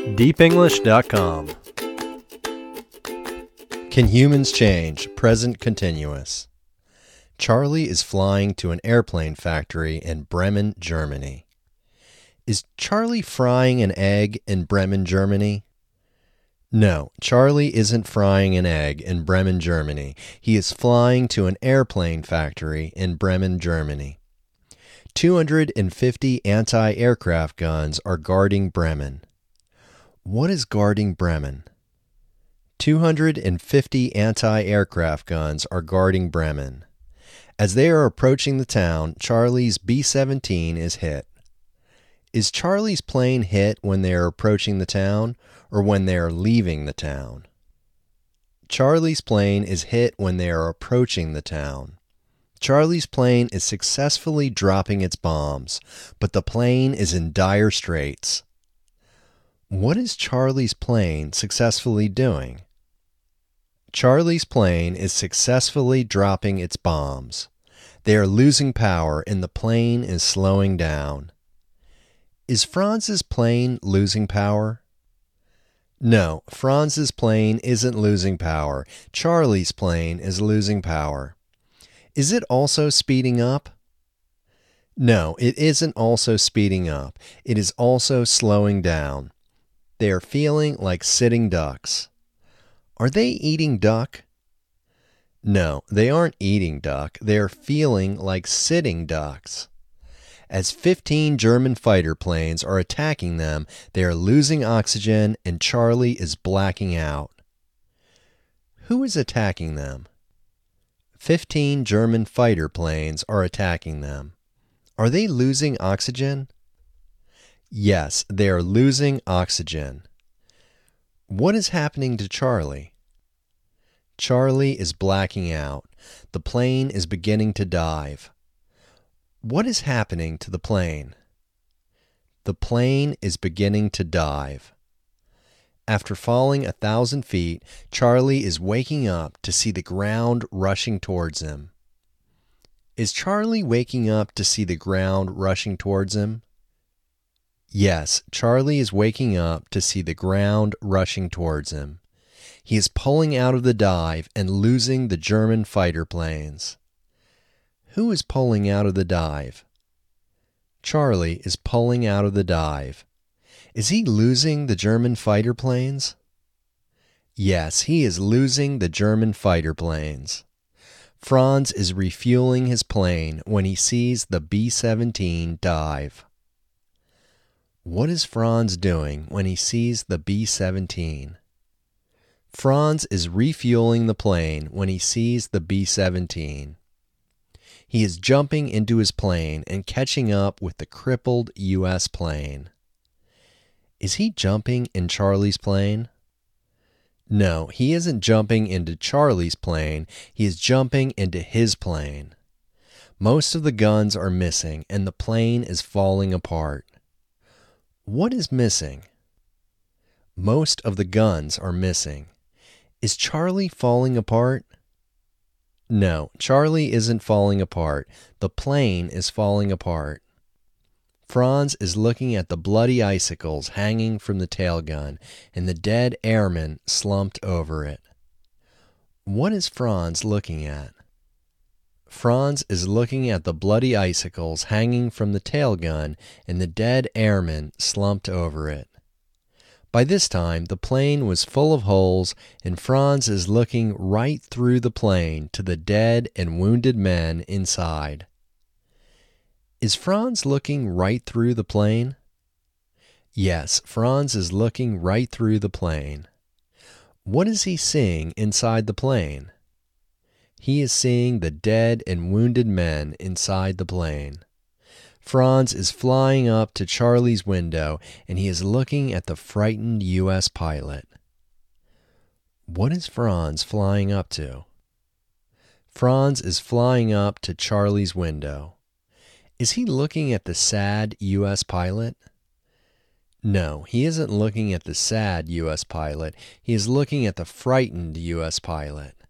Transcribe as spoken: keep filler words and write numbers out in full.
deep english dot com. Can humans change? Present continuous. Charlie is flying to an airplane factory in Bremen, Germany. Is Charlie frying an egg in Bremen, Germany? No, Charlie isn't frying an egg in Bremen, Germany. He is flying to an airplane factory in Bremen, Germany. two hundred fifty anti-aircraft guns are guarding Bremen. What is guarding Bremen? two hundred fifty anti-aircraft guns are guarding Bremen. As they are approaching the town, Charlie's B seventeen is hit. Is Charlie's plane hit when they are approaching the town or when they are leaving the town? Charlie's plane is hit when they are approaching the town. Charlie's plane is successfully dropping its bombs, but the plane is in dire straits. What is Charlie's plane successfully doing? Charlie's plane is successfully dropping its bombs. They are losing power and the plane is slowing down. Is Franz's plane losing power? No, Franz's plane isn't losing power. Charlie's plane is losing power. Is it also speeding up? No, it isn't also speeding up. It is also slowing down. They are feeling like sitting ducks. Are they eating duck? No, they aren't eating duck. They are feeling like sitting ducks. As fifteen German fighter planes are attacking them, they are losing oxygen and Charlie is blacking out. Who is attacking them? Fifteen German fighter planes are attacking them. Are they losing oxygen? Yes, they are losing oxygen. What is happening to Charlie? Charlie is blacking out. The plane is beginning to dive. What is happening to the plane? The plane is beginning to dive. After falling a thousand feet, Charlie is waking up to see the ground rushing towards him. Is Charlie waking up to see the ground rushing towards him? Yes, Charlie is waking up to see the ground rushing towards him. He is pulling out of the dive and losing the German fighter planes. Who is pulling out of the dive? Charlie is pulling out of the dive. Is he losing the German fighter planes? Yes, he is losing the German fighter planes. Franz is refueling his plane when he sees the B seventeen dive. What is Franz doing when he sees the B seventeen? Franz is refueling the plane when he sees the B seventeen. He is jumping into his plane and catching up with the crippled U S plane. Is he jumping in Charlie's plane? No, he isn't jumping into Charlie's plane. He is jumping into his plane. Most of the guns are missing and the plane is falling apart. What is missing? Most of the guns are missing. Is Charlie falling apart? No, Charlie isn't falling apart. The plane is falling apart. Franz is looking at the bloody icicles hanging from the tail gun and the dead airman slumped over it. What is Franz looking at? Franz is looking at the bloody icicles hanging from the tail gun and the dead airman slumped over it. By this time, the plane was full of holes, and Franz is looking right through the plane to the dead and wounded men inside. Is Franz looking right through the plane? Yes, Franz is looking right through the plane. What is he seeing inside the plane? He is seeing the dead and wounded men inside the plane. Franz is flying up to Charlie's window and he is looking at the frightened U S pilot. What is Franz flying up to? Franz is flying up to Charlie's window. Is he looking at the sad U S pilot? No, he isn't looking at the sad U S pilot. He is looking at the frightened U S pilot.